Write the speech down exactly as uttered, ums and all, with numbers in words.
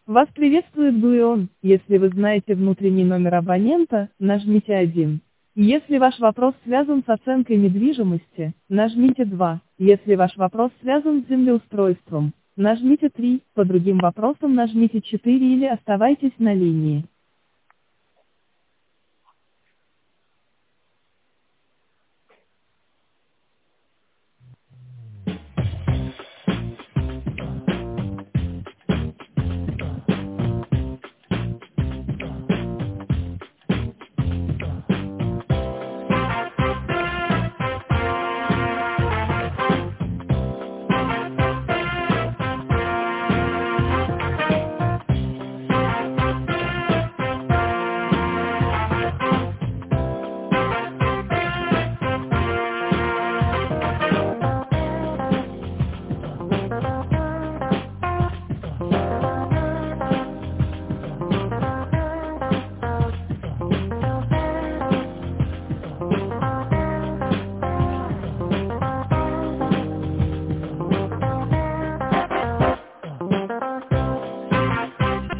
Вас приветствует Guion. Если вы знаете внутренний номер абонента, нажмите один. Если ваш вопрос связан с оценкой недвижимости, нажмите два. Если ваш вопрос связан с землеустройством, нажмите три. По другим вопросам нажмите четыре или оставайтесь на линии.